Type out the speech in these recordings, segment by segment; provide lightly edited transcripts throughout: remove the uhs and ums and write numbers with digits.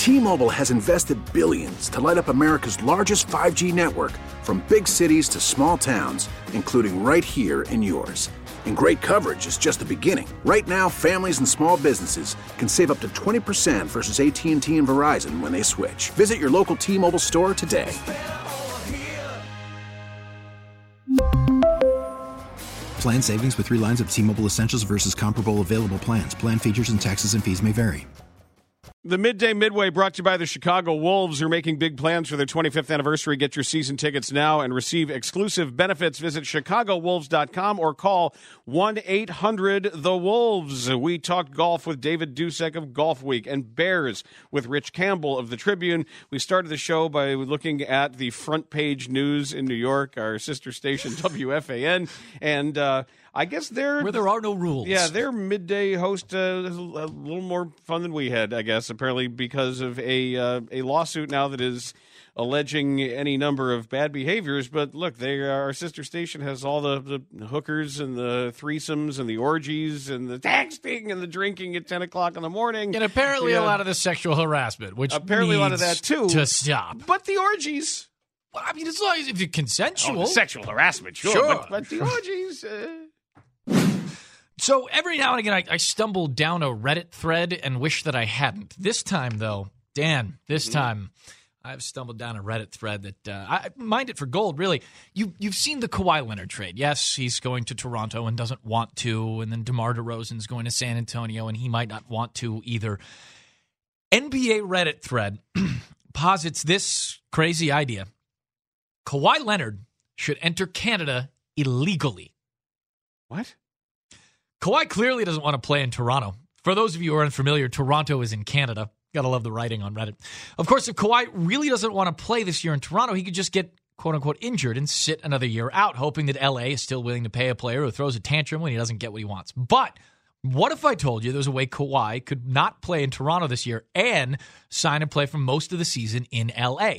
T-Mobile has invested billions to light up America's largest 5G network, from big cities to small towns, including right here in yours. And great coverage is just the beginning. Right now, families and small businesses can save up to 20% versus AT&T and Verizon when they switch. Visit your local T-Mobile store today. Plan savings with 3 lines of T-Mobile Essentials versus comparable available plans. Plan features and taxes and fees may vary. The Midday Midway brought to you by the Chicago Wolves, who are making big plans for their 25th anniversary. Get your season tickets now and receive exclusive benefits. Visit ChicagoWolves.com or call 1-800-THE-WOLVES. We talked golf with David Dusek of Golf Week and Bears with Rich Campbell of the Tribune. We started the show by looking at the front page news in New York, our sister station WFAN, and I guess where there are no rules. Yeah, their midday host is a little more fun than we had, I guess, apparently because of a lawsuit now that is alleging any number of bad behaviors. But look, our sister station has all the hookers and the threesomes and the orgies and the texting and the drinking at 10 o'clock in the morning. And apparently a lot of the sexual harassment, which apparently a lot of that too, to stop. But the orgies. Well, I mean, as long as if you're consensual. The sexual harassment, sure. But the orgies... So every now and again, I stumble down a Reddit thread and wish that I hadn't. This time, though, Dan, time I've stumbled down a Reddit thread that I mind it for gold, really. You've seen the Kawhi Leonard trade. Yes, he's going to Toronto and doesn't want to, and then DeMar DeRozan's going to San Antonio, and he might not want to either. NBA Reddit thread posits this crazy idea. Kawhi Leonard should enter Canada illegally. What? Kawhi clearly doesn't want to play in Toronto. For those of you who are unfamiliar, Toronto is in Canada. Gotta love the writing on Reddit. Of course, if Kawhi really doesn't want to play this year in Toronto, he could just get quote-unquote injured and sit another year out, hoping that LA is still willing to pay a player who throws a tantrum when he doesn't get what he wants. But what if I told you there's a way Kawhi could not play in Toronto this year and sign and play for most of the season in LA?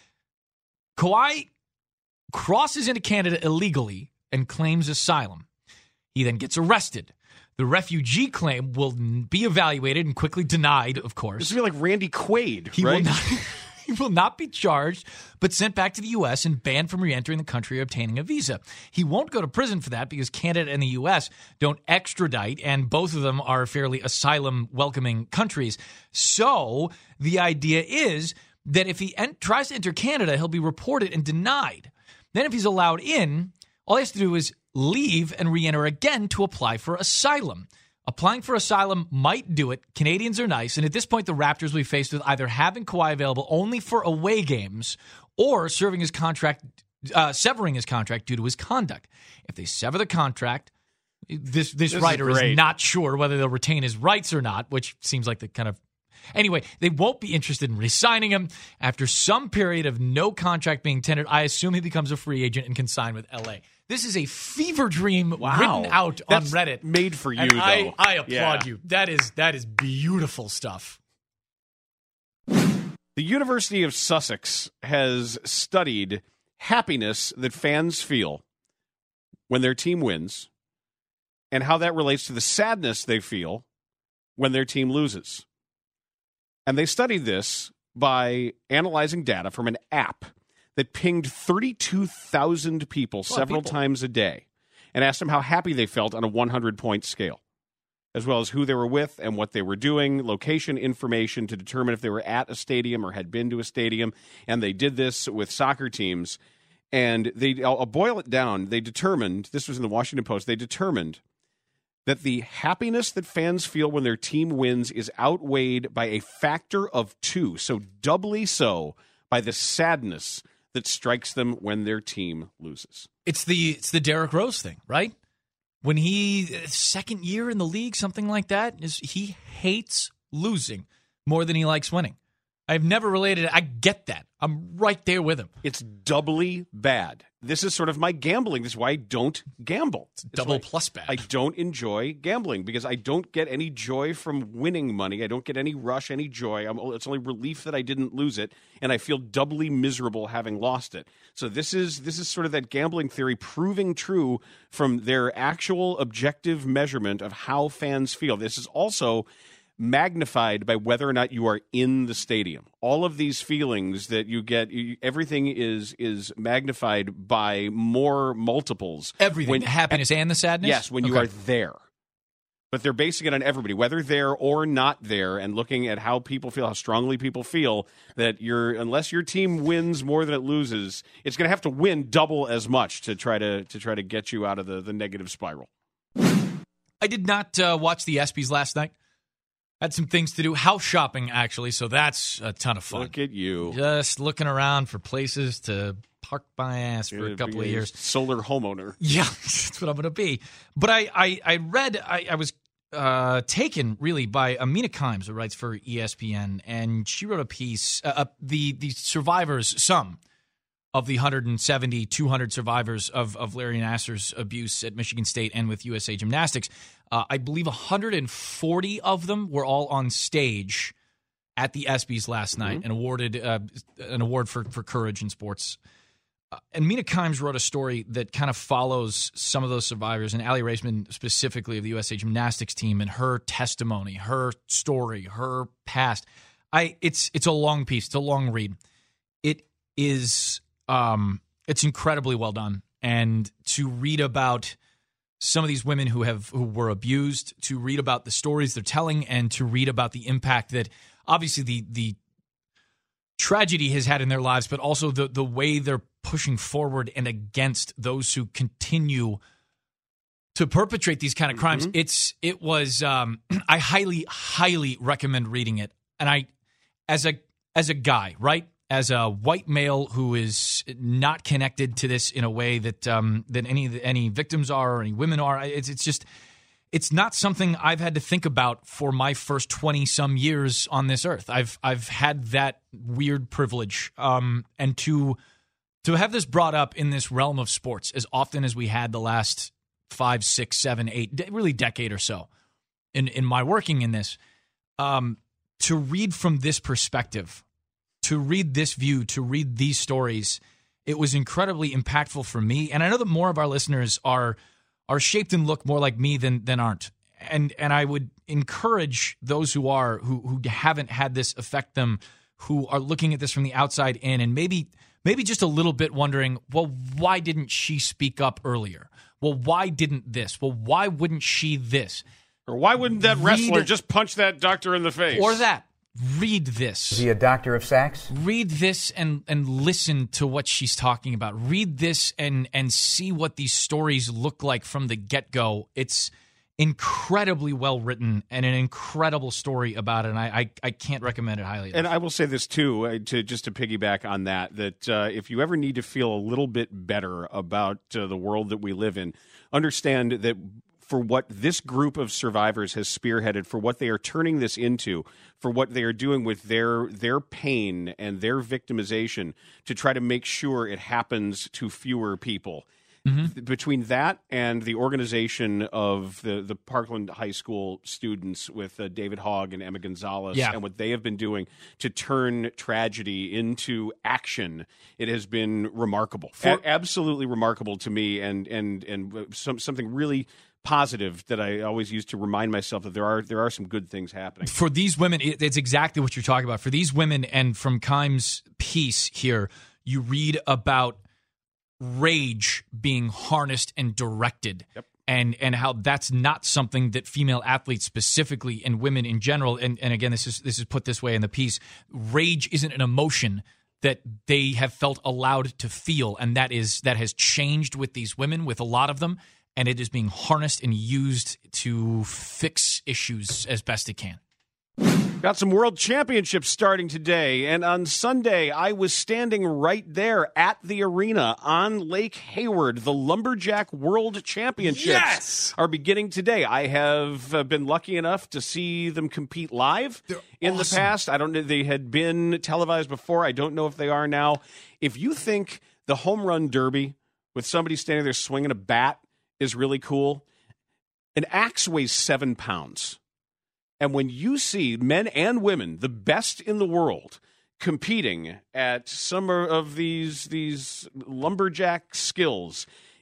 Kawhi crosses into Canada illegally and claims asylum. He then gets arrested. The refugee claim will be evaluated and quickly denied, of course. This would be like Randy Quaid, He right? He will not be charged, but sent back to the U.S. and banned from re-entering the country or obtaining a visa. He won't go to prison for that because Canada and the U.S. don't extradite, and both of them are fairly asylum-welcoming countries. So the idea is that if he tries to enter Canada, he'll be reported and denied. Then if he's allowed in, all he has to do is leave and re-enter again to apply for asylum. Applying for asylum might do it. Canadians are nice. And at this point, the Raptors will be faced with either having Kawhi available only for away games or severing his contract due to his conduct. If they sever the contract, this writer is not sure whether they'll retain his rights or not, which seems like the kind of... Anyway, they won't be interested in re-signing him. After some period of no contract being tendered, I assume he becomes a free agent and can sign with LA. This is a fever dream written out on Reddit. Made for you, though. I applaud you. That is beautiful stuff. The University of Sussex has studied happiness that fans feel when their team wins and how that relates to the sadness they feel when their team loses. And they studied this by analyzing data from an app that pinged 32,000 people several times a day and asked them how happy they felt on a 100-point scale, as well as who they were with and what they were doing, location information to determine if they were at a stadium or had been to a stadium. And they did this with soccer teams. And I'll boil it down. They determined, this was in the Washington Post, they determined that the happiness that fans feel when their team wins is outweighed by a factor of 2, so doubly so, by the sadness that strikes them when their team loses. It's the Derrick Rose thing, right? When second year in the league, something like that, he hates losing more than he likes winning. I've never related it. I get that. I'm right there with him. It's doubly bad. This is sort of my gambling. This is why I don't gamble. It's double plus bad. I don't enjoy gambling because I don't get any joy from winning money. I don't get any rush, any joy. It's only relief that I didn't lose it, and I feel doubly miserable having lost it. So this is sort of that gambling theory proving true from their actual objective measurement of how fans feel. This is also magnified by whether or not you are in the stadium. All of these feelings that you get, everything is magnified by more multiples. Everything, the happiness and the sadness? Yes, when you are there. But they're basing it on everybody, whether there or not there, and looking at how people feel, how strongly people feel, that unless your team wins more than it loses, it's going to have to win double as much to try to get you out of the negative spiral. I did not watch the ESPYs last night. Had some things to do. House shopping, actually, so that's a ton of fun. Look at you. Just looking around for places to park my ass for a couple of years. Solar homeowner. Yeah, that's what I'm going to be. But I read, I was taken, really, by Amina Kimes, who writes for ESPN, and she wrote a piece, the survivors, some of the 170, 200 survivors of Larry Nassar's abuse at Michigan State and with USA Gymnastics. I believe 140 of them were all on stage at the ESPYs last night and awarded an award for courage in sports. And Mina Kimes wrote a story that kind of follows some of those survivors, and Allie Raisman specifically of the USA Gymnastics team, and her testimony, her story, her past. It's a long piece. It's a long read. It is it's incredibly well done. And to read about some of these women who were abused, to read about the stories they're telling, and to read about the impact that obviously the tragedy has had in their lives, but also the way they're pushing forward and against those who continue to perpetrate these kind of crimes. It was I highly recommend reading it. And I, as a guy, right, as a white male who is not connected to this in a way that any victims are or any women are, it's not something I've had to think about for my first 20-some years on this earth. I've had that weird privilege, and to have this brought up in this realm of sports as often as we had the last 5, 6, 7, 8, really decade or so in my working in this, to read from this perspective, to read this view, to read these stories, it was incredibly impactful for me. And I know that more of our listeners are shaped and look more like me than aren't. And I would encourage those who haven't had this affect them, who are looking at this from the outside in, and maybe just a little bit wondering, well, why didn't she speak up earlier? Well, why didn't this? Well, why wouldn't she this? Or why wouldn't that wrestler just punch that doctor in the face? Or that. Read this. Is he a doctor of sex? Read this and listen to what she's talking about. Read this and see what these stories look like from the get-go. It's incredibly well written and an incredible story about it, and I can't recommend it highly enough. And I will say this too, to piggyback on that if you ever need to feel a little bit better about the world that we live in, understand that for what this group of survivors has spearheaded, for what they are turning this into, for what they are doing with their pain and their victimization to try to make sure it happens to fewer people. Between that and the organization of the Parkland High School students with David Hogg and Emma Gonzalez and what they have been doing to turn tragedy into action, it has been remarkable. Absolutely remarkable to me, and something really positive that I always use to remind myself that there are some good things happening. For these women, it's exactly what you're talking about. For these women, and from Kimes' piece here, you read about rage being harnessed and directed. Yep. And how that's not something that female athletes specifically and women in general, and again, this is put this way in the piece, rage isn't an emotion that they have felt allowed to feel, and that has changed with these women, with a lot of them, and it is being harnessed and used to fix issues as best it can. Got some world championships starting today, and on Sunday, I was standing right there at the arena on Lake Hayward. The Lumberjack World Championships are beginning today. I have been lucky enough to see them compete live in the past. I don't know, they had been televised before. I don't know if they are now. If you think the home run derby with somebody standing there swinging a bat is really cool, an axe weighs 7 pounds. And when you see men and women, the best in the world, competing at some of these lumberjack skills,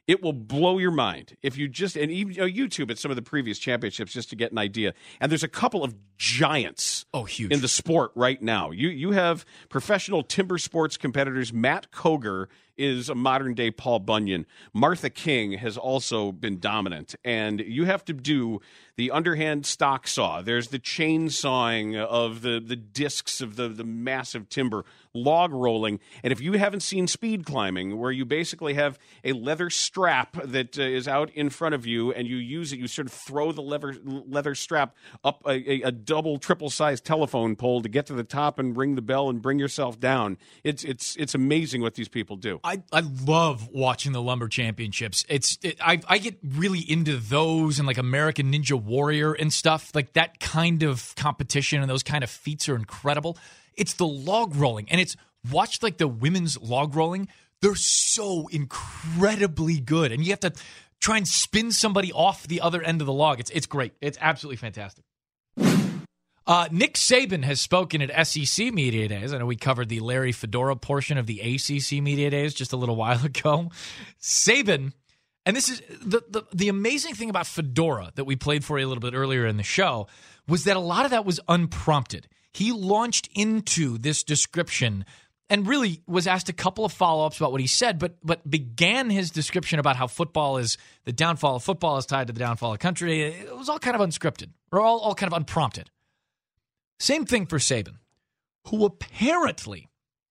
It will blow your mind if you just, and even YouTube at some of the previous championships just to get an idea. And there's a couple of giants huge in the sport right now. You have professional timber sports competitors. Matt Koger is a modern-day Paul Bunyan. Martha King has also been dominant. And you have to do the underhand stock saw. There's the chainsawing of the discs of the massive timber, log rolling. And if you haven't seen speed climbing, where you basically have a leather strap that is out in front of you, and you use it, you sort of throw the leather strap up a double, triple-sized telephone pole to get to the top and ring the bell and bring yourself down. It's amazing what these people do. I love watching the Lumber Championships. I get really into those and like American Ninja Warrior and stuff. Like that kind of competition and those kind of feats are incredible. It's the log rolling, and it's watched like the women's log rolling. They're so incredibly good, and you have to try and spin somebody off the other end of the log. It's great. It's absolutely fantastic. Nick Saban has spoken at SEC Media Days. I know we covered the Larry Fedora portion of the ACC Media Days just a little while ago. Saban, and this is the amazing thing about Fedora that we played for you a little bit earlier in the show, was that a lot of that was unprompted. He launched into this description and really was asked a couple of follow-ups about what he said, but began his description about how the downfall of football is tied to the downfall of country. It was all kind of unscripted, or all kind of unprompted. Same thing for Saban, who apparently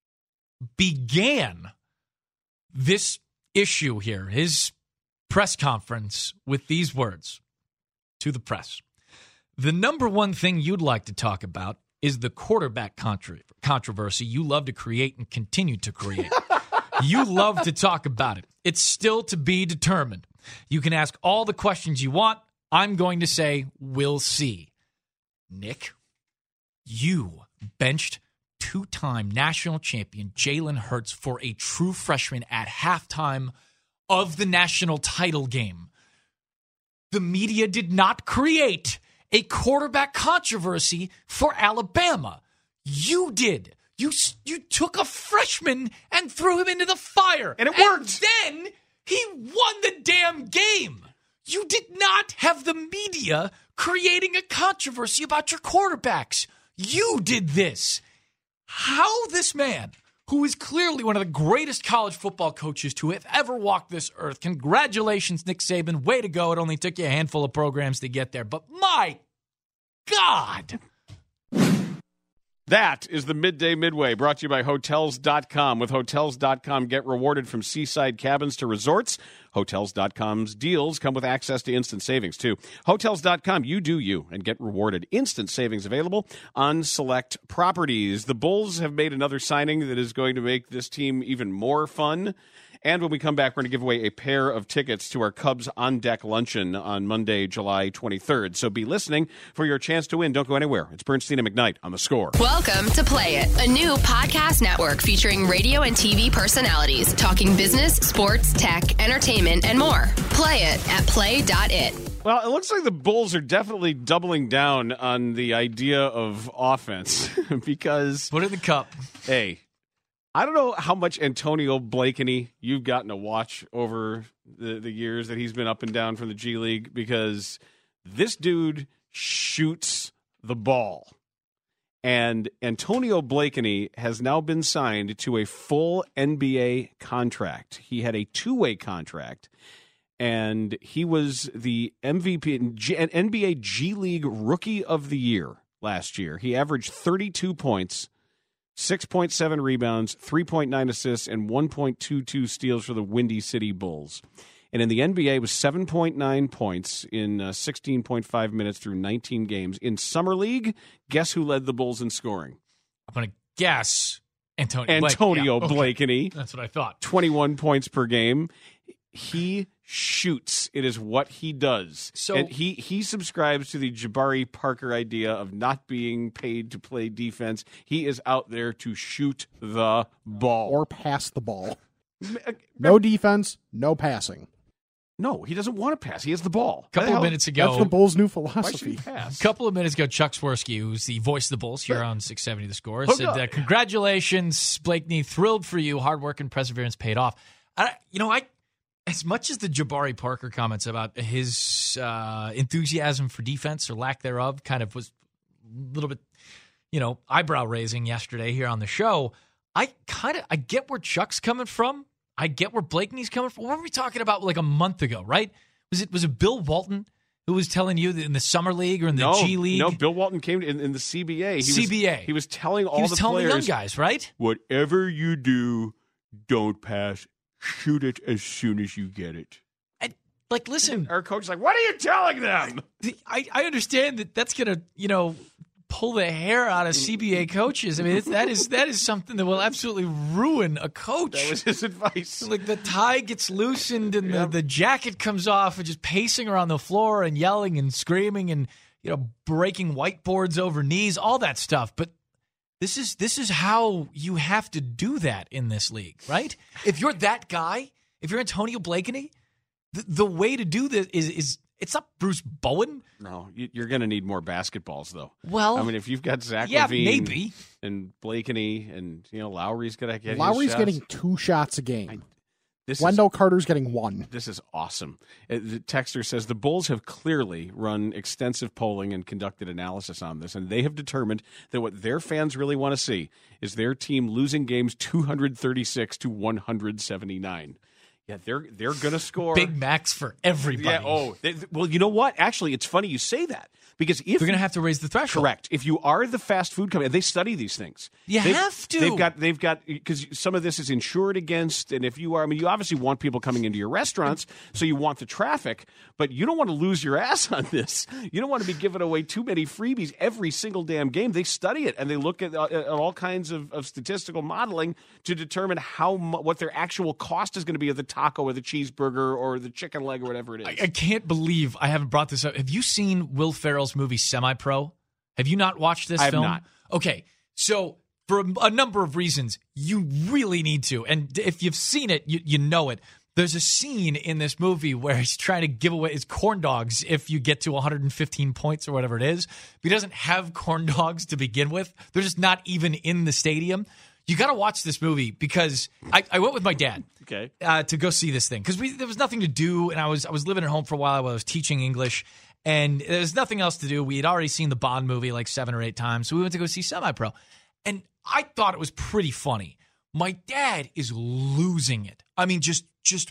began this issue here, his press conference, with these words to the press. The number one thing you'd like to talk about is the quarterback controversy you love to create and continue to create. You love to talk about it. It's still to be determined. You can ask all the questions you want. I'm going to say, we'll see. Nick, you benched two-time national champion Jalen Hurts for a true freshman at halftime of the national title game. The media did not create a quarterback controversy for Alabama. You did. You took a freshman and threw him into the fire. And it worked. And then he won the damn game. You did not have the media creating a controversy about your quarterbacks. You did this. How this man, who is clearly one of the greatest college football coaches to have ever walked this earth, congratulations, Nick Saban, way to go. It only took you a handful of programs to get there. But my God. That is the Midday Midway, brought to you by Hotels.com. With Hotels.com, get rewarded from seaside cabins to resorts. Hotels.com's deals come with access to instant savings, too. Hotels.com, you do you, and get rewarded. Instant savings available on select properties. The Bulls have made another signing that is going to make this team even more fun. And when we come back, we're going to give away a pair of tickets to our Cubs On Deck Luncheon on Monday, July 23rd. So be listening for your chance to win. Don't go anywhere. It's Bernstein and McKnight on The Score. Welcome to Play It, a new podcast network featuring radio and TV personalities talking business, sports, tech, entertainment, and more. Play it at play.it. Well, it looks like the Bulls are definitely doubling down on the idea of offense because... Put it in the cup. Hey, I don't know how much Antonio Blakeney you've gotten to watch over the years that he's been up and down from the G League, because this dude shoots the ball. And Antonio Blakeney has now been signed to a full NBA contract. He had a two-way contract, and he was the MVP, NBA G League Rookie of the Year last year. He averaged 32 points, 6.7 rebounds, 3.9 assists, and 1.22 steals for the Windy City Bulls. And in the NBA, it was 7.9 points in 16.5 minutes through 19 games. In Summer League, guess who led the Bulls in scoring? I'm going to guess Antonio Blakeney. Okay. That's what I thought. 21 points per game. He shoots. It is what he does. So, and he subscribes to the Jabari Parker idea of not being paid to play defense. He is out there to shoot the ball. Or pass the ball. No defense, no passing. No, he doesn't want to pass. He has the ball. A couple of minutes ago. That's the Bulls' new Why should philosophy. he pass? A couple of minutes ago, Chuck Swirsky, who's the voice of the Bulls here on 670 The Score, said, congratulations, Blakeney. Thrilled for you. Hard work and perseverance paid off. As much as the Jabari Parker comments about his enthusiasm for defense or lack thereof kind of was a little bit, eyebrow raising yesterday here on the show, I get where Chuck's coming from. I get where Blakeney's coming from. What were we talking about like a month ago, right? Was it Bill Walton who was telling you that in the Summer League or in the G League? No, Bill Walton came in the CBA. He was telling all the telling players, the young guys, right? Whatever you do, don't pass. Shoot it as soon as you get it. And, listen. Our coach is like, what are you telling them? I understand that's going to, pull the hair out of CBA coaches. I mean, that is something that will absolutely ruin a coach. That was his advice. Like the tie gets loosened and the jacket comes off and just pacing around the floor and yelling and screaming and, breaking whiteboards over knees, all that stuff. But this is how you have to do that in this league, right? If you're that guy, if you're Antonio Blakeney, the way to do this is it's not Bruce Bowen. No, you're going to need more basketballs, though. Well, I mean, if you've got Zach LaVine maybe. And Blakeney and, Lowry's going to get Lowry's getting 2 shots a game. Wendell Carter's getting 1. This is awesome. The texter says the Bulls have clearly run extensive polling and conducted analysis on this, and they have determined that what their fans really want to see is their team losing games 236 to 179. Yeah, they're going to score. Big Macs for everybody. Yeah, well, you know what? Actually, it's funny you say that. Because if they're going to have to raise the threshold. Correct. If you are the fast food company, and they study these things. You have to. They've got because some of this is insured against, and if you are, you obviously want people coming into your restaurants, so you want the traffic, but you don't want to lose your ass on this. You don't want to be giving away too many freebies every single damn game. They study it, and they look at all kinds of statistical modeling to determine what their actual cost is going to be of the taco or the cheeseburger or the chicken leg or whatever it is. I can't believe I haven't brought this up. Have you seen Will Ferrell's movie Semi-Pro? Have you not watched this film? I have not. Okay, so for a number of reasons, you really need to. And if you've seen it, you know it. There's a scene in this movie where he's trying to give away his corn dogs if you get to 115 points or whatever it is. But he doesn't have corn dogs to begin with. They're just not even in the stadium. You got to watch this movie because I went with my dad to go see this thing because there was nothing to do, and I was living at home for a while while I was teaching English, and there was nothing else to do. We had already seen the Bond movie like 7 or 8 times, so we went to go see Semi-Pro, and I thought it was pretty funny. My dad is losing it. I mean, just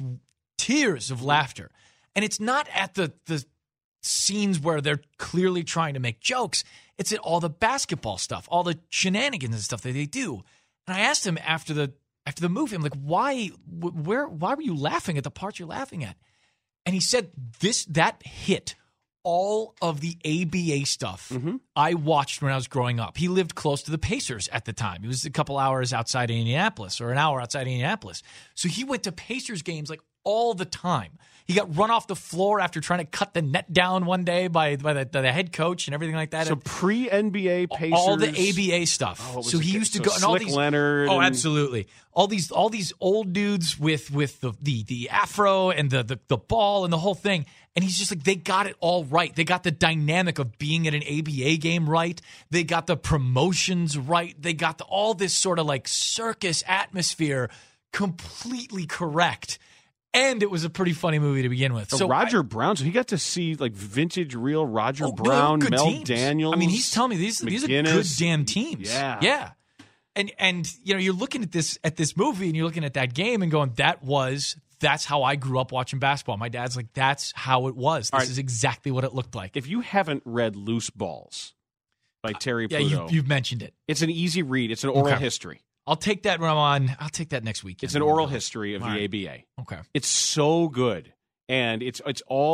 tears of laughter, and it's not at the scenes where they're clearly trying to make jokes. It's at all the basketball stuff, all the shenanigans and stuff that they do. And I asked him after the movie, I'm like, why were you laughing at the parts you're laughing at? And he said that hit all of the ABA stuff I watched when I was growing up. He lived close to the Pacers at the time. He was a couple hours outside Indianapolis or an hour outside Indianapolis. So he went to Pacers games like all the time. He got run off the floor after trying to cut the net down one day by the head coach and everything like that. So pre-NBA Pacers, all the ABA stuff. So he used to go and all these Leonard. Oh, absolutely. All these old dudes with the afro and the ball and the whole thing. And he's just like, they got it all right. They got the dynamic of being at an ABA game right. They got the promotions right. They got all this sort of like circus atmosphere completely correct. And it was a pretty funny movie to begin with. So Roger Brown, so he got to see like vintage, real Roger Brown, Mel teams. Daniels. I mean, he's telling me these are good damn teams. Yeah. And you're looking at this movie and you're looking at that game and going, that's how I grew up watching basketball. My dad's like, that's how it was. This is exactly what it looked like. If you haven't read Loose Balls by Terry Pluto, you've mentioned it. It's an easy read. It's an oral history. I'll take that when I'm on. I'll take that next week. It's an oral history of the ABA. Okay. It's so good. And it's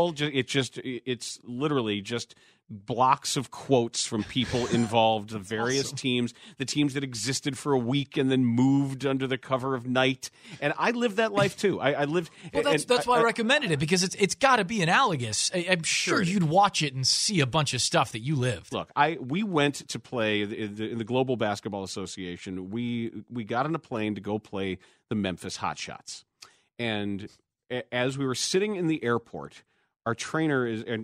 literally just blocks of quotes from people involved, the various teams, the teams that existed for a week and then moved under the cover of night. And I lived that life too. I lived. Well, that's why I recommended it, because it's got to be analogous. I'm sure you'd watch it and see a bunch of stuff that you lived. Look, we went to play in the Global Basketball Association. We got on a plane to go play the Memphis Hotshots, and as we were sitting in the airport, our trainer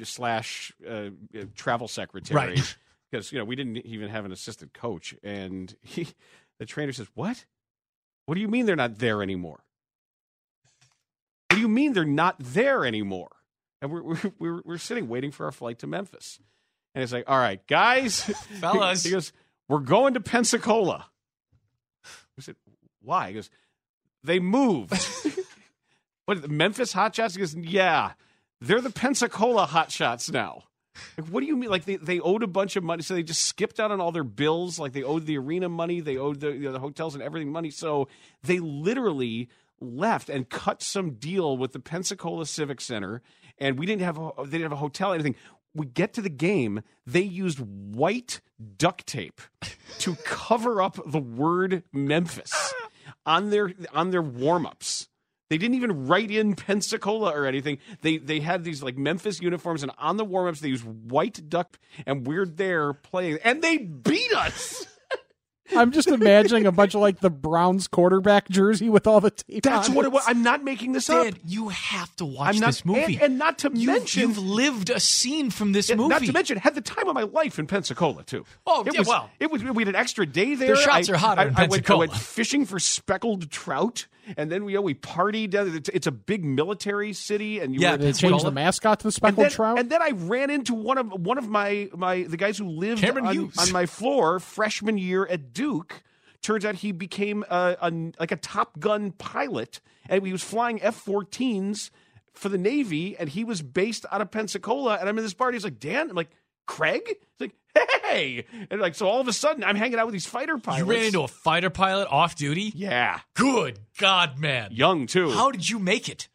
/ travel secretary, because we didn't even have an assistant coach, and the trainer says, "What? What do you mean they're not there anymore?" do you mean they're not there anymore? And we're sitting waiting for our flight to Memphis. And it's like, all right, guys. Fellas. He goes, we're going to Pensacola. I said, why? He goes, they moved. What, the Memphis Hotshots? He goes, yeah, they're the Pensacola Hotshots now. Like, what do you mean? Like, they owed a bunch of money, so they just skipped out on all their bills. Like, they owed the arena money, they owed the hotels and everything money. So they literally left and cut some deal with the Pensacola Civic Center, and they didn't have a hotel or anything. We get to the game, they used white duct tape to cover up the word Memphis on their warm-ups. They didn't even write in Pensacola or anything. They had these like Memphis uniforms, and on the warm-ups they used white duct, and we're there playing, and they beat us. I'm just imagining a bunch of like the Browns quarterback jersey with all the tape. That's on what it it was. I'm not making this up. Dad, you have to watch this movie. And not to mention, you've lived a scene from this movie. Not to mention, had the time of my life in Pensacola too. Oh, we had an extra day there. The shots are hotter in Pensacola. I went fishing for speckled trout, and then we partied. It's a big military city, and they changed the mascot to the speckled trout. And then I ran into one of my the guys who lived on my floor freshman year at Duke. Turns out he became like a Top Gun pilot, and he was flying F-14s for the Navy, and he was based out of Pensacola. And I'm in this party. He's like, Dan? I'm like, Craig? He's like, hey! And like, so all of a sudden, I'm hanging out with these fighter pilots. You ran into a fighter pilot off duty? Yeah. Good God, man. Young, too. How did you make it?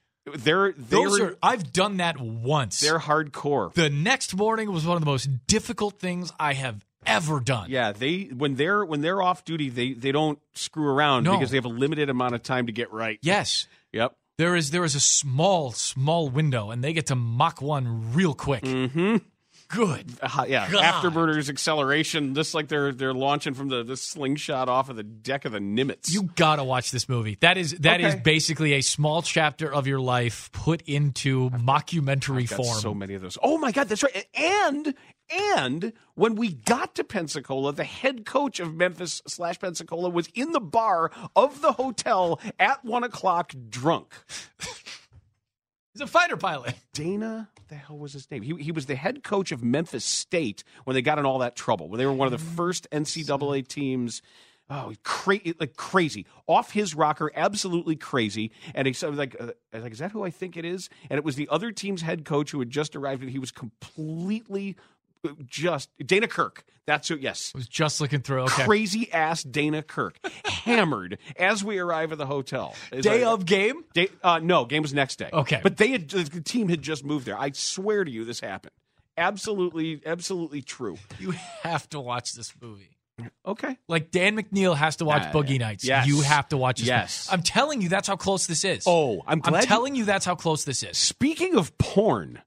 I've done that once. They're hardcore. The next morning was one of the most difficult things I have ever done. Yeah, when they're off duty, they don't screw around because they have a limited amount of time to get right. Yes. Yep. There is a small window, and they get to Mach 1 real quick. Mm-hmm. Good. Yeah. God. Afterburners acceleration, just like they're launching from the slingshot off of the deck of the Nimitz. You gotta watch this movie. That is basically a small chapter of your life put into mockumentary form. So many of those. Oh my God, that's right. And when we got to Pensacola, the head coach of Memphis / Pensacola was in the bar of the hotel at 1:00 drunk. He's a fighter pilot. Dana, what the hell was his name? He was the head coach of Memphis State when they got in all that trouble, when they were one of the first NCAA teams. Oh, crazy. Off his rocker, absolutely crazy. And he said, like, is that who I think it is? And it was the other team's head coach who had just arrived, and he was completely Dana Kirk. That's who. Yes, I was just looking through. Okay. Crazy ass Dana Kirk, hammered as we arrive at the hotel. Day of game? No, game was next day. Okay, but the team had just moved there. I swear to you, this happened. Absolutely true. You have to watch this movie. Okay. Like Dan McNeil has to watch Boogie Nights. Yes. You have to watch this. Yes. I'm telling you, that's how close this is. Oh, I'm telling you, that's how close this is. Speaking of porn.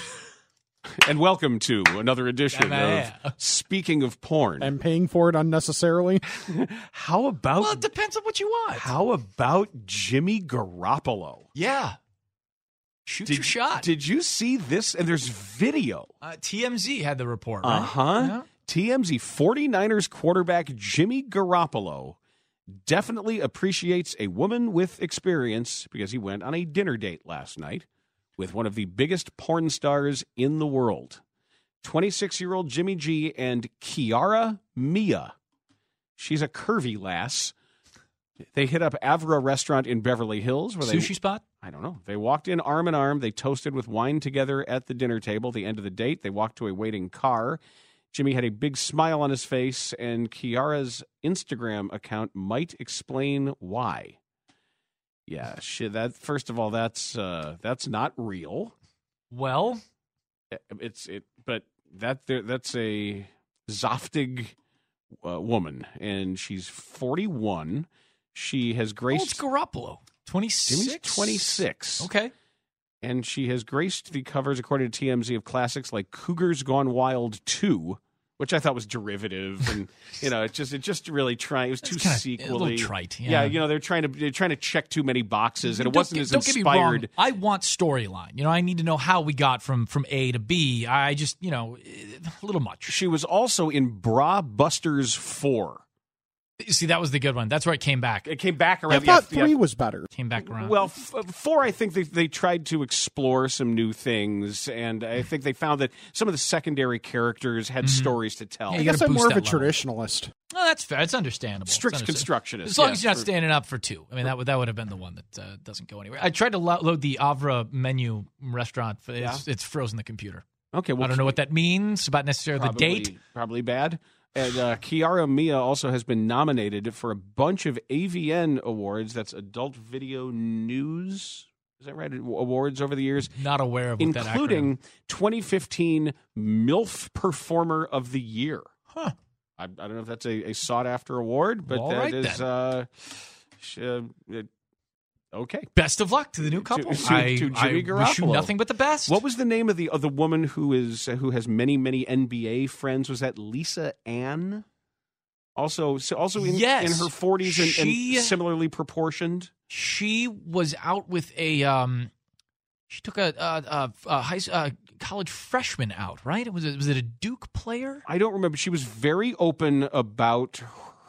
And welcome to another edition of Speaking of Porn. I'm paying for it unnecessarily. How about... Well, it depends on what you want. How about Jimmy Garoppolo? Yeah. Shoot your shot. Did you see this? And there's video. TMZ had the report, right? Uh-huh. Yeah. TMZ, 49ers quarterback Jimmy Garoppolo definitely appreciates a woman with experience because he went on a dinner date last night with one of the biggest porn stars in the world, 26-year-old Jimmy G and Kiara Mia. She's a curvy lass. They hit up Avra Restaurant in Beverly Hills. Sushi spot? I don't know. They walked in arm in arm. They toasted with wine together at the dinner table. At the end of the date, they walked to a waiting car. Jimmy had a big smile on his face, and Kiara's Instagram account might explain why. Yeah, that first of all, that's not real. Well, but that's a Zoftig woman, and she's 41. She has graced. It's Garoppolo, 26. Jimmy's 26. Okay, and she has graced the covers, according to TMZ, of classics like Cougars Gone Wild 2. Which I thought was derivative, and it just really trying. It was too sequely, a little trite. Yeah, they're trying to check too many boxes, and it wasn't as inspired. Get me wrong. I want storyline. I need to know how we got from A to B. I just a little much. She was also in Bra Busters 4. See, that was the good one. That's where it came back. It came back I around. thought 3 was better. Came back around. Well, 4, I think they tried to explore some new things, and I think they found that some of the secondary characters had stories to tell. Yeah, I you guess gotta I'm more of a boost that level. traditionalist. No, that's fair. It's understandable. Strict It's understandable. constructionist. As long yes, as you're not for- standing up for 2. I mean, that would have been the one that doesn't go anywhere. I tried to load the Avra menu restaurant. It's frozen the computer. Okay, well, I don't know what that means about necessarily the date. Probably bad. And Kiara Mia also has been nominated for a bunch of AVN awards. That's Adult Video News. Is that right? Awards over the years. Not aware of what that including 2015 MILF Performer of the Year. Huh. I don't know if that's a sought-after award, but All that right, is okay. Best of luck to the new couple. To Jimmy I wish you Garoppolo. nothing but the best. What was the name of the woman who has many NBA friends? Was that Lisa Ann? Also in Yes. her 40s and She- similarly proportioned. She was out with a. She took a college freshman out, right? Was it a Duke player? I don't remember. She was very open about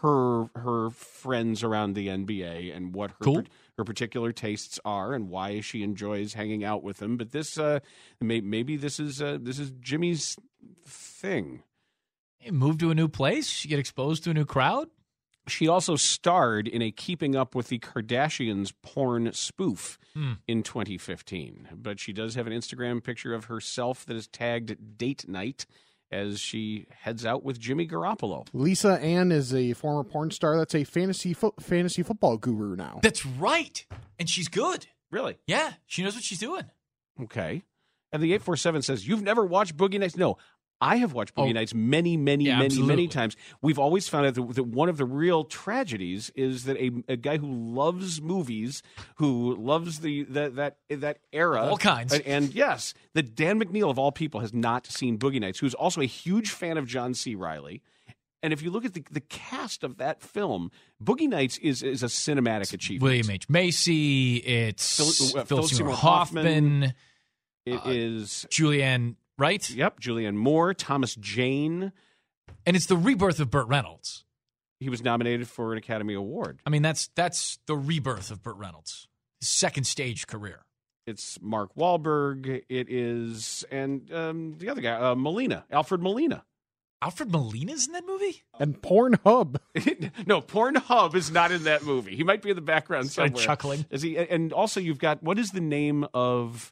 her friends around the NBA and what her particular tastes are and why she enjoys hanging out with them. But this maybe this is Jimmy's thing. Move to a new place, you get exposed to a new crowd. She also starred in a Keeping Up with the Kardashians porn spoof in 2015. But she does have an Instagram picture of herself that is tagged Date Night as she heads out with Jimmy Garoppolo. Lisa Ann is a former porn star that's a fantasy football guru now. That's right, and she's good. Really? Yeah, she knows what she's doing. Okay. And the 847 says, you've never watched Boogie Nights? No. I have watched Boogie Nights many times. We've always found out that one of the real tragedies is that a guy who loves movies, who loves that era, All kinds, and yes, that Dan McNeil of all people has not seen Boogie Nights, who's also a huge fan of John C. Reilly. And if you look at the cast of that film, Boogie Nights is a cinematic achievement. William H. Macy, it's Philip Seymour Hoffman. Hoffman. It is Julianne. Right? Yep, Julianne Moore, Thomas Jane. And it's the rebirth of Burt Reynolds. He was nominated for an Academy Award. I mean, that's the rebirth of Burt Reynolds. His second stage career. It's Mark Wahlberg. It is, and the other guy, Alfred Molina. Alfred Molina's in that movie? And Pornhub. No, Pornhub is not in that movie. He might be in the background somewhere. Chuckling. Is he? And also, you've got, what is the name of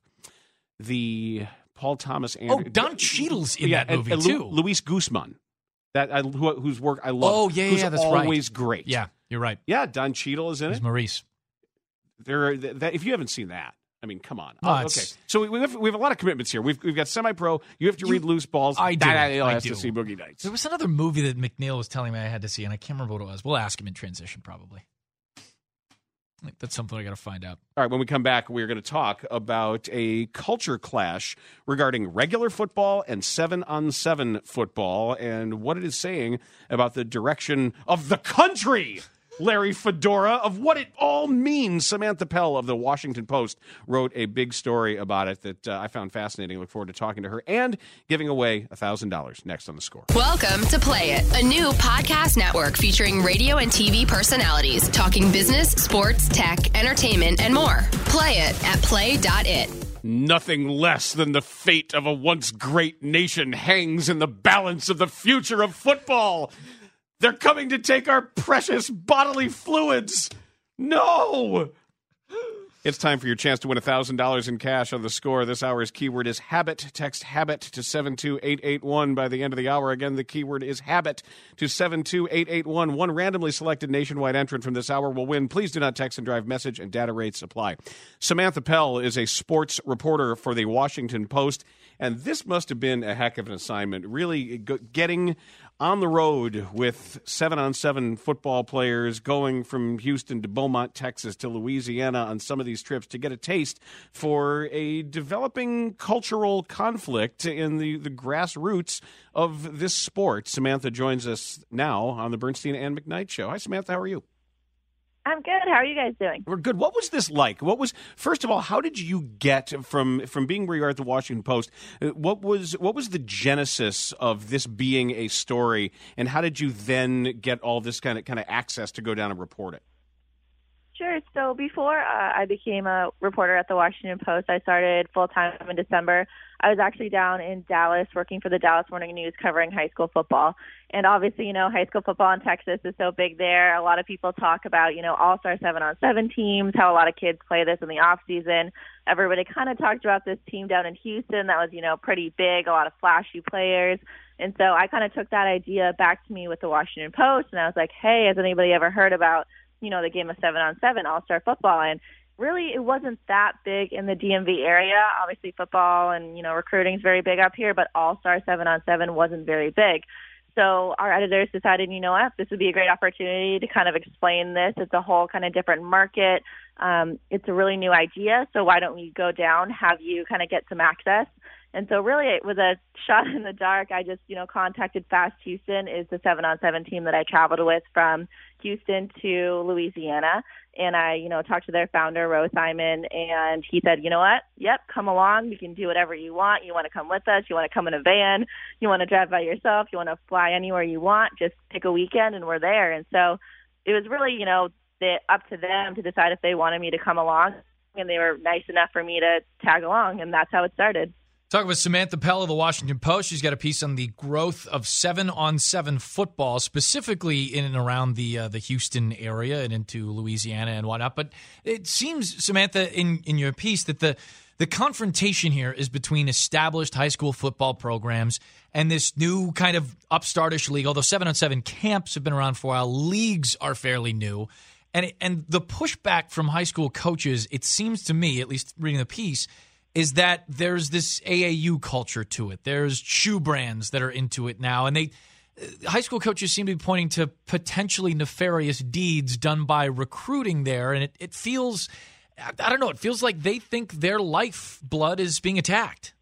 the Paul Thomas Anderson? Oh, Don Cheadle's in that movie, too. Luis Guzman, whose work I love. Oh, yeah, who's that's always great. Yeah, you're right. Yeah, Don Cheadle is in He's it. Maurice. If you haven't seen that, I mean, come on. Oh, okay, so we have a lot of commitments here. We've got semi-pro. You have to read Loose Balls. I do. Daniel I has do. to see Boogie Nights. There was another movie that McNeil was telling me I had to see, and I can't remember what it was. We'll ask him in transition, probably. I think that's something I got to find out. All right, when we come back, we're going to talk about a culture clash regarding regular football and 7-on-7 football and what it is saying about the direction of the country. Larry Fedora, of what it all means. Samantha Pell of the Washington Post wrote a big story about it that I found fascinating. Look forward to talking to her and giving away $1,000 next on The Score. Welcome to Play It, a new podcast network featuring radio and TV personalities talking business, sports, tech, entertainment, and more. Play it at play.it. Nothing less than the fate of a once great nation hangs in the balance of the future of football. They're coming to take our precious bodily fluids. No! It's time for your chance to win $1,000 in cash on The Score. This hour's keyword is habit. Text habit to 72881 by the end of the hour. Again, the keyword is habit to 72881. One randomly selected nationwide entrant from this hour will win. Please do not text and drive. Message and data rates apply. Samantha Pell is a sports reporter for the Washington Post, and this must have been a heck of an assignment, really getting on the road with 7-on-7 football players, going from Houston to Beaumont, Texas to Louisiana on some of these trips to get a taste for a developing cultural conflict in the grassroots of this sport. Samantha joins us now on the Bernstein and McKnight Show. Hi, Samantha. How are you? I'm good. How are you guys doing? We're good. What was this like? First of all, how did you get from being where you are at the Washington Post? What was the genesis of this being a story, and how did you then get all this kind of access to go down and report it? Sure. So before I became a reporter at the Washington Post, I started full-time in December. I was actually down in Dallas working for the Dallas Morning News covering high school football. And obviously, high school football in Texas is so big there. A lot of people talk about, all-star 7-on-7 teams, how a lot of kids play this in the off-season. Everybody kind of talked about this team down in Houston that was, pretty big, a lot of flashy players. And so I kind of took that idea back to me with the Washington Post, and I was like, hey, has anybody ever heard about the game of 7-on-7 all-star football? And really, it wasn't that big in the DMV area. Obviously, football and, recruiting is very big up here, but all-star 7-on-7 wasn't very big. So our editors decided, what, this would be a great opportunity to kind of explain this. It's a whole kind of different market. It's a really new idea. So why don't we go down, have you kind of get some access? And so really it was a shot in the dark. I just, contacted Fast Houston, is the 7-on-7 team that I traveled with from Houston to Louisiana. And I, talked to their founder, Ro Simon, and he said, you know what? Yep, come along. You can do whatever you want. You want to come with us. You want to come in a van. You want to drive by yourself. You want to fly anywhere you want. Just pick a weekend and we're there. And so it was really, up to them to decide if they wanted me to come along. And they were nice enough for me to tag along. And that's how it started. Talking with Samantha Pell of the Washington Post. She's got a piece on the growth of 7-on-7 football, specifically in and around the Houston area and into Louisiana and whatnot. But it seems, Samantha, in your piece, that the confrontation here is between established high school football programs and this new kind of upstartish league. Although 7-on-7 camps have been around for a while, leagues are fairly new. And the pushback from high school coaches, it seems to me, at least reading the piece, is that there's this AAU culture to it. There's shoe brands that are into it now. And high school coaches seem to be pointing to potentially nefarious deeds done by recruiting there. And it feels, I don't know, it feels like they think their lifeblood is being attacked.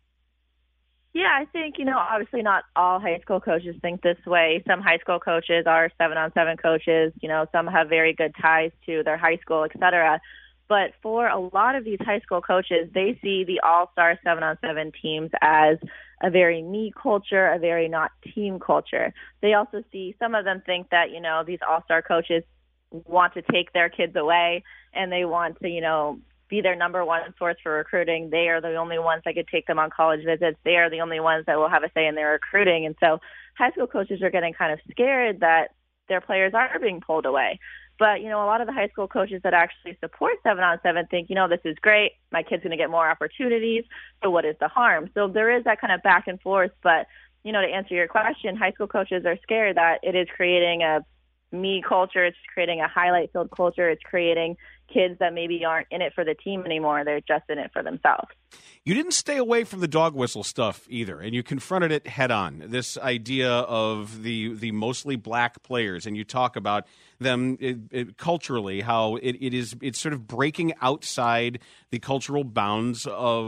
Yeah, I think, obviously not all high school coaches think this way. Some high school coaches are 7-on-7 coaches. Some have very good ties to their high school, et cetera. But for a lot of these high school coaches, they see the all-star 7-on-7 teams as a very me culture, a very not team culture. They also see, some of them think that, these all-star coaches want to take their kids away and they want to, be their number one source for recruiting. They are the only ones that could take them on college visits. They are the only ones that will have a say in their recruiting. And so high school coaches are getting kind of scared that their players are being pulled away. But, a lot of the high school coaches that actually support 7-on-7 think, this is great. My kid's going to get more opportunities. So what is the harm? So there is that kind of back and forth. But, to answer your question, high school coaches are scared that it is creating a me culture. It's creating a highlight-filled culture. It's creating kids that maybe aren't in it for the team anymore. They're just in it for themselves. You didn't stay away from the dog whistle stuff either, and you confronted it head on. This idea of the mostly black players, and you talk about them culturally, how it's sort of breaking outside the cultural bounds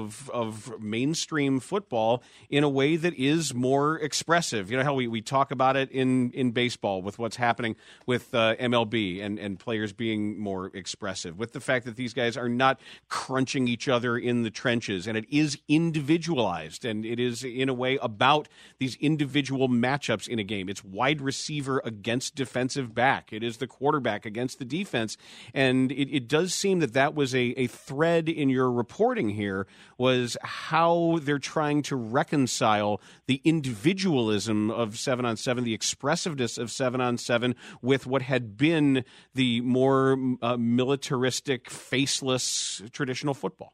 of mainstream football in a way that is more expressive. How we talk about it in baseball with what's happening with MLB and players being more expressive, with the fact that these guys are not crunching each other in the trenches, and it is individualized, and it is in a way about these individual matchups in a game. It's wide receiver against defensive back. It is the quarterback against the defense, and it does seem that was a thread in your reporting here, was how they're trying to reconcile the individualism of 7-on-7, the expressiveness of 7-on-7, with what had been the more militaristic, faceless traditional football.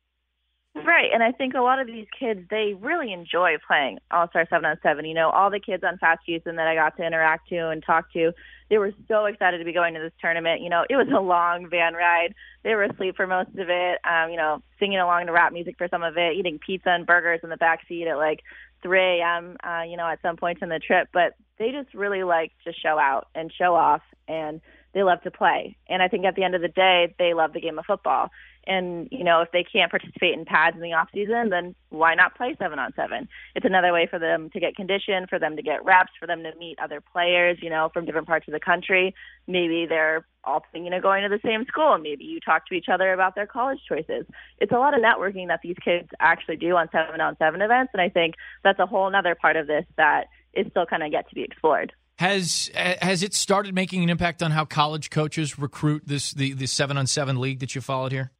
Right, and I think a lot of these kids, they really enjoy playing All-Star 7-on-7. All the kids on Fast Houston that I got to interact to and talk to, they were so excited to be going to this tournament. It was a long van ride. They were asleep for most of it, singing along to rap music for some of it, eating pizza and burgers in the back seat at like 3 a.m., at some points in the trip. But they just really like to show out and show off and they love to play. And I think at the end of the day, they love the game of football. And, if they can't participate in pads in the off season, then why not play 7-on-7? It's another way for them to get conditioned, for them to get reps, for them to meet other players, from different parts of the country. Maybe they're all thinking of going to the same school. Maybe you talk to each other about their college choices. It's a lot of networking that these kids actually do on 7-on-7 events. And I think that's a whole other part of this that is still kind of yet to be explored. Has it started making an impact on how college coaches recruit the 7-on-7 league that you followed here?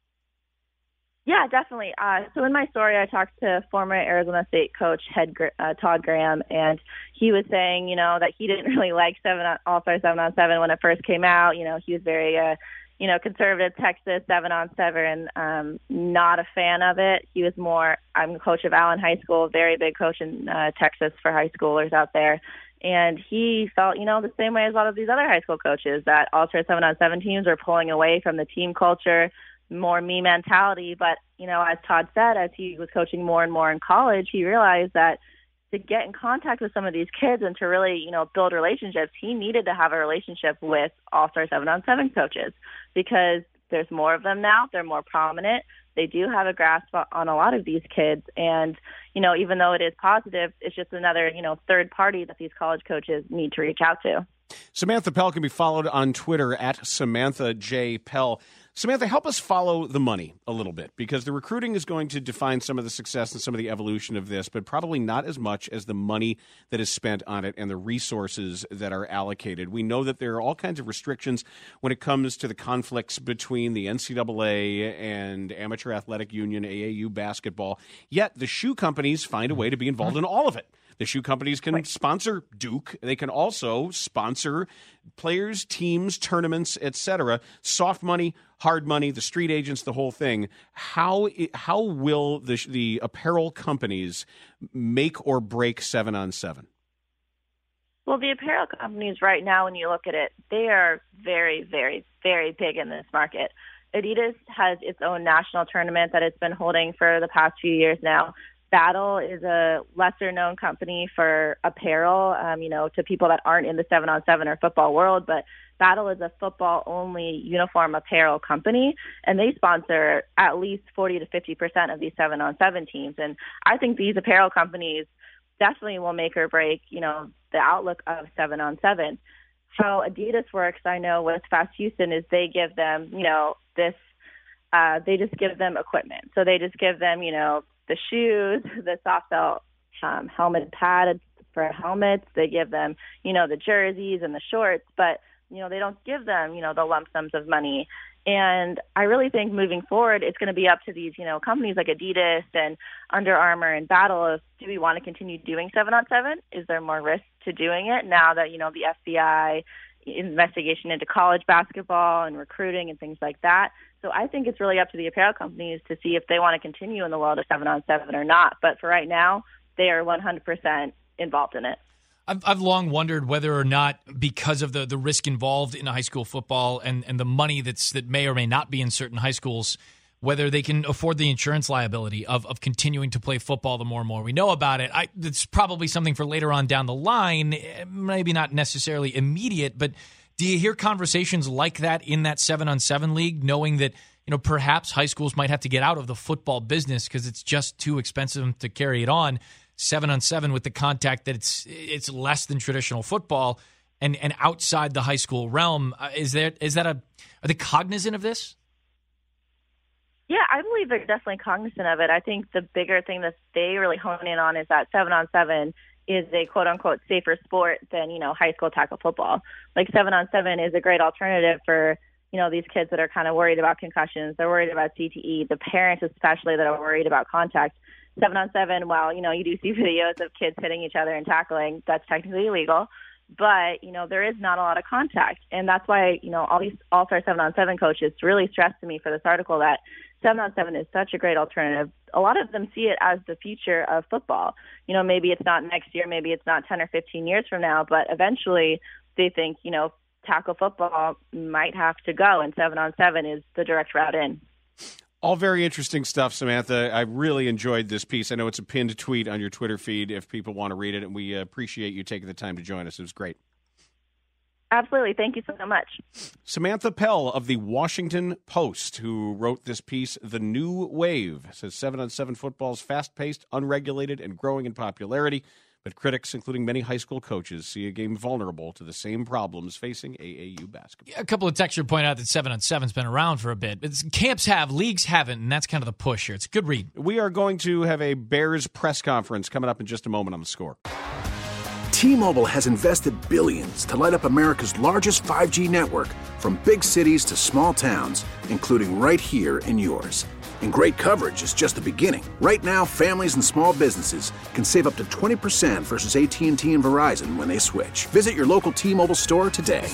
Yeah, definitely. So in my story, I talked to former Arizona State coach Todd Graham, and he was saying, that he didn't really like All-Star 7-on-7 when it first came out. He was very, conservative Texas 7-on-7, not a fan of it. He was more, I'm a coach of Allen High School, very big coach in Texas for high schoolers out there. And he felt, the same way as a lot of these other high school coaches, that All-Star 7-on-7 teams are pulling away from the team culture, more me mentality. But, as Todd said, as he was coaching more and more in college, he realized that to get in contact with some of these kids and to really, build relationships, he needed to have a relationship with All-Star 7-on-7 coaches because there's more of them now. They're more prominent. They do have a grasp on a lot of these kids. And, even though it is positive, it's just another, third party that these college coaches need to reach out to. Samantha Pell can be followed on Twitter at Samantha J. Pell. Samantha, help us follow the money a little bit, because the recruiting is going to define some of the success and some of the evolution of this, but probably not as much as the money that is spent on it and the resources that are allocated. We know that there are all kinds of restrictions when it comes to the conflicts between the NCAA and Amateur Athletic Union, AAU basketball, yet the shoe companies find a way to be involved in all of it. The shoe companies can sponsor Duke. They can also sponsor players, teams, tournaments, etc. Soft money, hard money, the street agents, the whole thing. How will the apparel companies make or break 7-on-7? Well, the apparel companies right now, when you look at it, they are very, very, very big in this market. Adidas has its own national tournament that it's been holding for the past few years now. Battle is a lesser-known company for apparel, to people that aren't in the 7-on-7 or football world. But Battle is a football-only uniform apparel company, and they sponsor at least 40 to 50% of these 7-on-7 teams. And I think these apparel companies definitely will make or break, the outlook of 7-on-7. How Adidas works, I know, with Fast Houston is they give them, they just give them equipment. So they just give them, the shoes, the soft felt helmet pads for helmets. They give them, the jerseys and the shorts, but, they don't give them, the lump sums of money. And I really think moving forward, it's going to be up to these, companies like Adidas and Under Armour and Battle. Do we want to continue doing 7-on-7? Is there more risk to doing it now that, the FBI investigation into college basketball and recruiting and things like that? So I think it's really up to the apparel companies to see if they want to continue in the world of 7-on-7 or not. But for right now, they are 100% involved in it. I've long wondered whether or not, because of the risk involved in high school football and the money that may or may not be in certain high schools, whether they can afford the insurance liability of continuing to play football the more and more we know about it. It's probably something for later on down the line, maybe not necessarily immediate, but do you hear conversations like that in that 7-on-7 league, knowing that perhaps high schools might have to get out of the football business because it's just too expensive to carry it on? 7-on-7 with the contact that it's less than traditional football and outside the high school realm. Are they cognizant of this? Yeah, I believe they're definitely cognizant of it. I think the bigger thing that they really hone in on is that 7-on-7 is a quote-unquote safer sport than, high school tackle football. Like 7-on-7 is a great alternative for, these kids that are kind of worried about concussions. They're worried about CTE, the parents especially that are worried about contact. 7-on-7, while, you do see videos of kids hitting each other and tackling, that's technically illegal. But, there is not a lot of contact. And that's why, all these All-Star 7-on-7 coaches really stressed to me for this article that 7-on-7 is such a great alternative. A lot of them see it as the future of football. Maybe it's not next year, maybe it's not 10 or 15 years from now, but eventually they think, tackle football might have to go, and 7-on-7 is the direct route in. All very interesting stuff, Samantha. I really enjoyed this piece. I know it's a pinned tweet on your Twitter feed if people want to read it, and we appreciate you taking the time to join us. It was great. Absolutely. Thank you so much. Samantha Pell of the Washington Post, who wrote this piece, The New Wave, says 7-on-7 football is fast-paced, unregulated, and growing in popularity. But critics, including many high school coaches, see a game vulnerable to the same problems facing AAU basketball. A couple of textures point out that 7-on-7's been around for a bit. Camps have, leagues haven't, and that's kind of the push here. It's a good read. We are going to have a Bears press conference coming up in just a moment on The Score. T-Mobile has invested billions to light up America's largest 5G network, from big cities to small towns, including right here in yours. And great coverage is just the beginning. Right now, families and small businesses can save up to 20% versus AT&T and Verizon when they switch. Visit your local T-Mobile store today.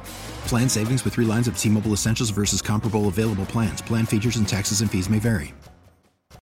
Plan savings with 3 lines of T-Mobile Essentials versus comparable available plans. Plan features and taxes and fees may vary.